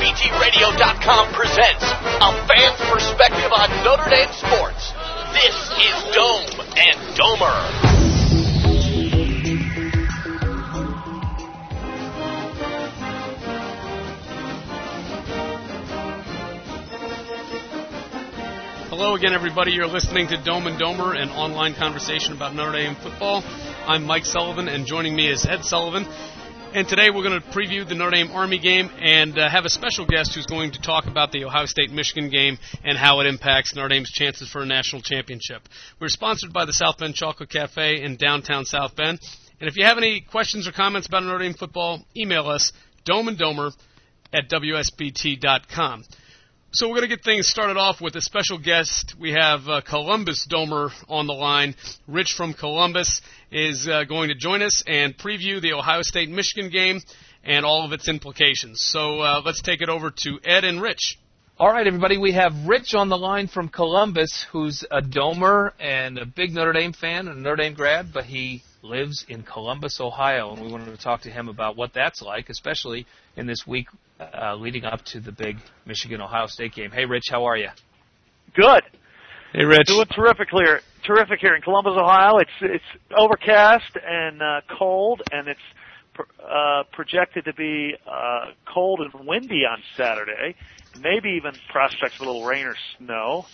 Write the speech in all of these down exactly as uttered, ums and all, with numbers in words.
B T radio dot com presents a fan's perspective on Notre Dame sports. This is Dome and Domer. Hello again, everybody. You're listening to Dome and Domer, an online conversation about Notre Dame football. I'm Mike Sullivan, and joining me is Ed Sullivan. And today we're going to preview the Notre Dame Army game and uh, have a special guest who's going to talk about the Ohio State-Michigan game and how it impacts Notre Dame's chances for a national championship. We're sponsored by the South Bend Chocolate Cafe in downtown South Bend. And if you have any questions or comments about Notre Dame football, email us, domeanddomer at W S B T dot com. So we're going to get things started off with a special guest. We have uh, Columbus Domer on the line. Rich from Columbus is uh, going to join us and preview the Ohio State-Michigan game and all of its implications. So uh, let's take it over to Ed and Rich. All right, everybody, we have Rich on the line from Columbus, who's a Domer and a big Notre Dame fan and a Notre Dame grad, but he lives in Columbus, Ohio, and we wanted to talk to him about what that's like, especially in this week uh, leading up to the big Michigan-Ohio State game. Hey, Rich, how are you? Good. Hey, Rich. Doing terrific here. Terrific here in Columbus, Ohio. It's it's overcast and uh, cold, and it's pr- uh, projected to be uh, cold and windy on Saturday. Maybe even prospects of a little rain or snow.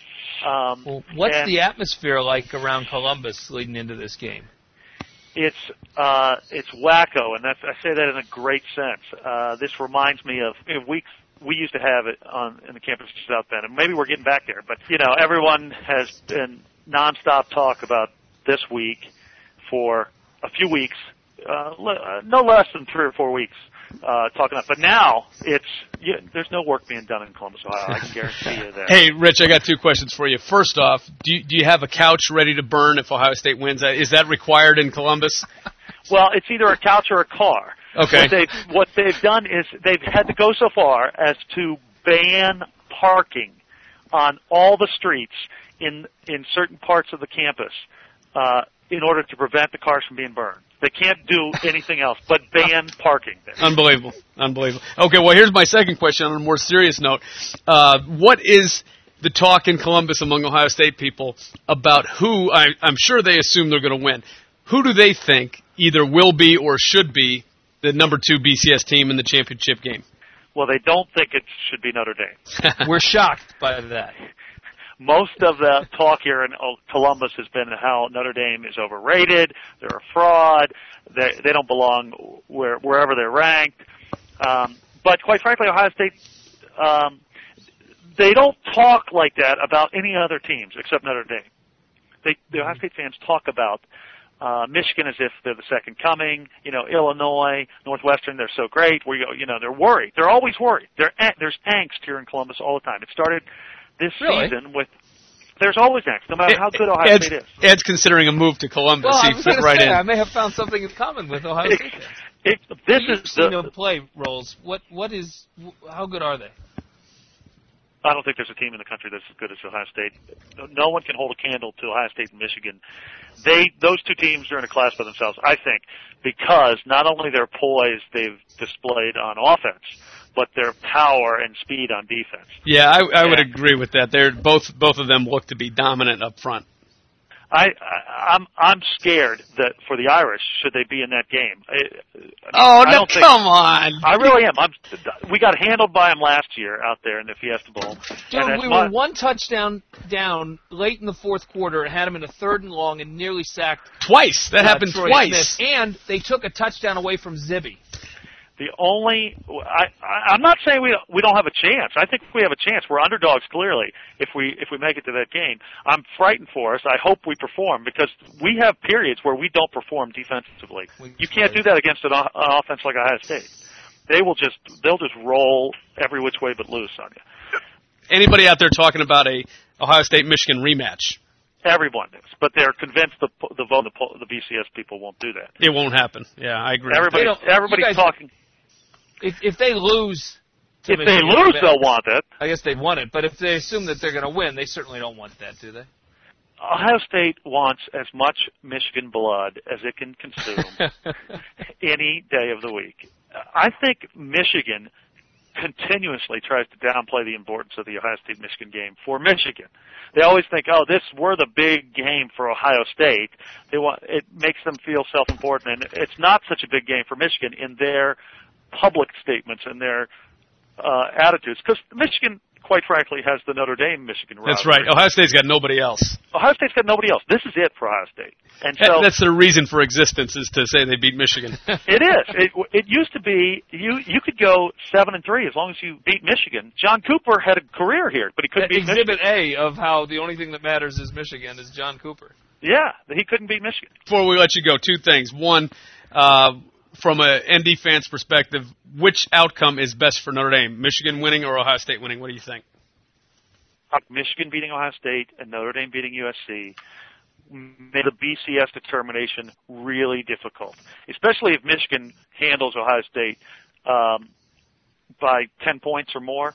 Um, well, what's the atmosphere like around Columbus leading into this game? It's uh, it's wacko, and that's I say that in a great sense. Uh, this reminds me of you know, weeks we used to have it on in the campus of South Bend, and maybe we're getting back there. But you know, everyone has been nonstop talk about this week for a few weeks, uh, no less than three or four weeks. Uh, talking about, but now it's you, there's no work being done in Columbus, Ohio. I can guarantee you that. Hey, Rich, I got two questions for you. First off, do you, do you have a couch ready to burn if Ohio State wins? Is that required in Columbus? Well, it's either a couch or a car. Okay. What they've, what they've done is they've had to go so far as to ban parking on all the streets in in certain parts of the campus uh, in order to prevent the cars from being burned. They can't do anything else but ban parking there. Unbelievable. Unbelievable. Okay, well, here's my second question on a more serious note. Uh, what is the talk in Columbus among Ohio State people about who, I, I'm sure they assume they're going to win, who do they think either will be or should be the number two B C S team in the championship game? Well, they don't think it should be Notre Dame. We're shocked by that. Most of the talk here in Columbus has been how Notre Dame is overrated, they're a fraud, they, they don't belong where, wherever they're ranked. Um, but quite frankly, Ohio State, um, they don't talk like that about any other teams except Notre Dame. They, the Ohio State fans talk about uh, Michigan as if they're the second coming. You know, Illinois, Northwestern, they're so great. We, you know, they're worried. They're always worried. They're, there's angst here in Columbus all the time. It started this really? season with there's always angst, no matter how good Ohio Ed's, State is. Ed's considering a move to Columbus. Well, he I was fit right say, in. I may have found something in common with Ohio it, State fans. It, this You've is seen the, them play roles. What what is how good are they? I don't think there's a team in the country that's as good as Ohio State. No one can hold a candle to Ohio State and Michigan. They those two teams are in a class by themselves, I think, because not only their poise they've displayed on offense, but their power and speed on defense. Yeah, I, I would agree with that. They're both both of them look to be dominant up front. I, I I'm I'm scared that for the Irish, should they be in that game. I, oh I no! don't think, come on! I really am. I'm. We got handled by them last year out there in the Fiesta Bowl. Dude, and we my, were one touchdown down late in the fourth quarter and had them in a third and long and nearly sacked twice. That uh, happened Troy twice. Smith, and they took a touchdown away from Zibby. The only, I, I, I'm not saying we we don't have a chance. I think we have a chance. We're underdogs clearly if we if we make it to that game. I'm frightened for us. I hope we perform because we have periods where we don't perform defensively. You can't do that against an, an offense like Ohio State. They will just they'll just roll every which way but loose on you. Anybody out there talking about a Ohio State-Michigan rematch? Everyone is, but they're convinced the the vote the, the B C S people won't do that. It won't happen. Yeah, I agree. Everybody, everybody's guys, talking. If, if they lose, to if Michigan, they lose, they'll want it. I guess they want it, but if they assume that they're going to win, they certainly don't want that, do they? Ohio State wants as much Michigan blood as it can consume any day of the week. I think Michigan continuously tries to downplay the importance of the Ohio State-Michigan game for Michigan. They always think, oh, this we're the big game for Ohio State. They want it makes them feel self-important, and it's not such a big game for Michigan in their public statements and their uh, attitudes, because Michigan, quite frankly, has the Notre Dame-Michigan rivalry. That's right. Ohio State's got nobody else. Ohio State's got nobody else. This is it for Ohio State. And so that's their reason for existence, is to say they beat Michigan. It is. It, it used to be you you could go seven and three as long as you beat Michigan. John Cooper had a career here, but he couldn't beat Exhibit Michigan. A of how the only thing that matters is Michigan is John Cooper. Yeah, he couldn't beat Michigan. Before we let you go, two things. One, uh, from a N D fan's perspective, which outcome is best for Notre Dame? Michigan winning or Ohio State winning? What do you think? Michigan beating Ohio State and Notre Dame beating U S C made the B C S determination really difficult, especially if Michigan handles Ohio State um, by ten points or more.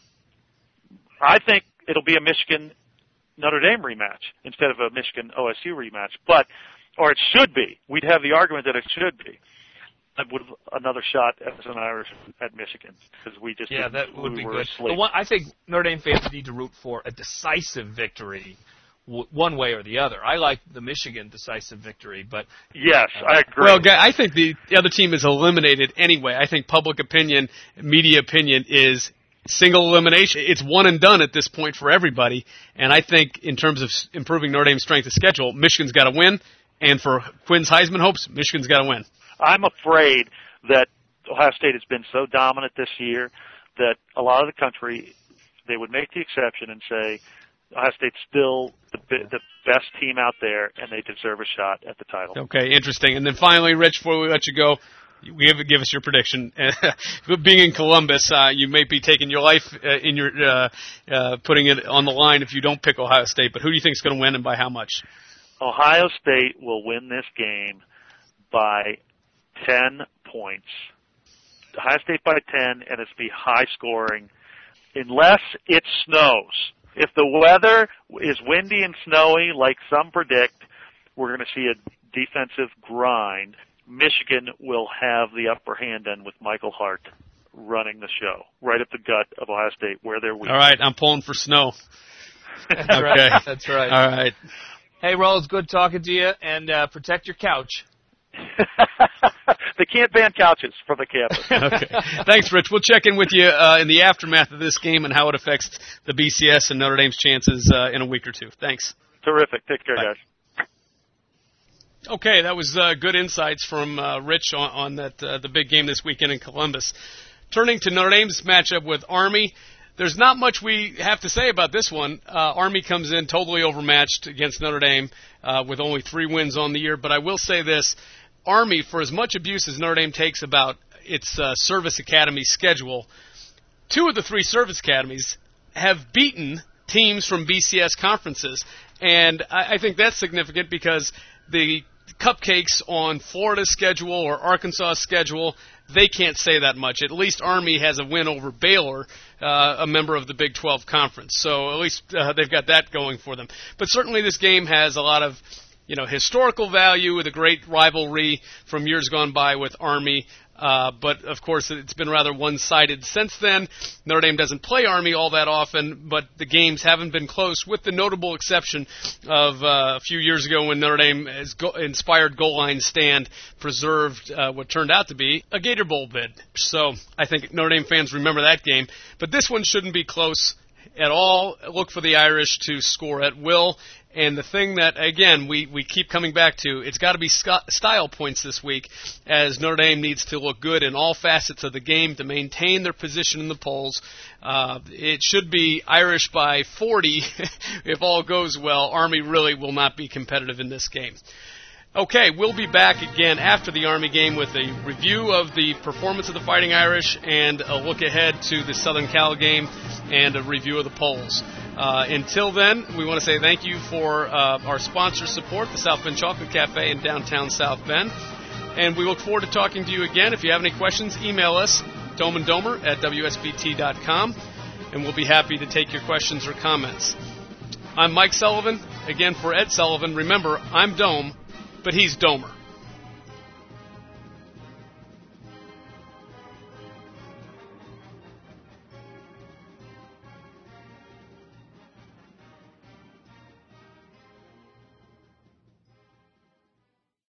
I think it'll be a Michigan Notre Dame rematch instead of a Michigan O S U rematch, but or it should be. We'd have the argument that it should be. With another shot as an Irish at Michigan, because we just yeah, that would we be were good. asleep. The one, I think Notre Dame fans need to root for a decisive victory, w- one way or the other. I like the Michigan decisive victory, but yes, I agree. Well, I think the, the other team is eliminated anyway. I think public opinion, media opinion is single elimination. It's one and done at this point for everybody. And I think in terms of improving Notre Dame's strength of schedule, Michigan's got to win. And for Quinn's Heisman hopes, Michigan's got to win. I'm afraid that Ohio State has been so dominant this year that a lot of the country, they would make the exception and say Ohio State's still the, the best team out there and they deserve a shot at the title. Okay, interesting. And then finally, Rich, before we let you go, give, give us your prediction. Being in Columbus, uh, you may be taking your life uh, in your uh, uh, putting it on the line if you don't pick Ohio State. But who do you think is going to win and by how much? Ohio State will win this game by ten points. Ohio State by ten, and it's be high scoring, unless it snows. If the weather is windy and snowy, like some predict, we're going to see a defensive grind. Michigan will have the upper hand then with Michael Hart running the show, right at the gut of Ohio State, where they're weak. All right, I'm pulling for snow. That's okay. right. That's right. All right. Hey, Roll, it's good talking to you, and uh, protect your couch. They can't ban couches from the campus. Okay. Thanks, Rich. We'll check in with you uh, in the aftermath of this game and how it affects the B C S and Notre Dame's chances uh, in a week or two. Thanks. Terrific. Take care, Bye. guys. Okay, that was uh, good insights from uh, Rich on, on that uh, the big game this weekend in Columbus. Turning to Notre Dame's matchup with Army, there's not much we have to say about this one. Uh, Army comes in totally overmatched against Notre Dame uh, with only three wins on the year. But I will say this, Army, for as much abuse as Notre Dame takes about its uh, service academy schedule, two of the three service academies have beaten teams from B C S conferences. And I, I think that's significant because the cupcakes on Florida's schedule or Arkansas's schedule, they can't say that much. At least Army has a win over Baylor, uh, a member of the Big twelve Conference. So at least uh, they've got that going for them. But certainly this game has a lot of, you know, historical value with a great rivalry from years gone by with Army. Uh, but, of course, it's been rather one-sided since then. Notre Dame doesn't play Army all that often, but the games haven't been close, with the notable exception of uh, a few years ago when Notre Dame's go- inspired goal line stand preserved uh, what turned out to be a Gator Bowl bid. So I think Notre Dame fans remember that game. But this one shouldn't be close at all. Look for the Irish to score at will. And the thing that, again, we, we keep coming back to, it's got to be style points this week, as Notre Dame needs to look good in all facets of the game to maintain their position in the polls. Uh, it should be Irish by forty if all goes well. Army really will not be competitive in this game. Okay, we'll be back again after the Army game with a review of the performance of the Fighting Irish and a look ahead to the Southern Cal game and a review of the polls. Uh, until then, we want to say thank you for uh, our sponsor support, the South Bend Chocolate Cafe in downtown South Bend. And we look forward to talking to you again. If you have any questions, email us, domeanddomer at W S B T dot com, and we'll be happy to take your questions or comments. I'm Mike Sullivan. Again, for Ed Sullivan, remember, I'm Dome, but he's Domer.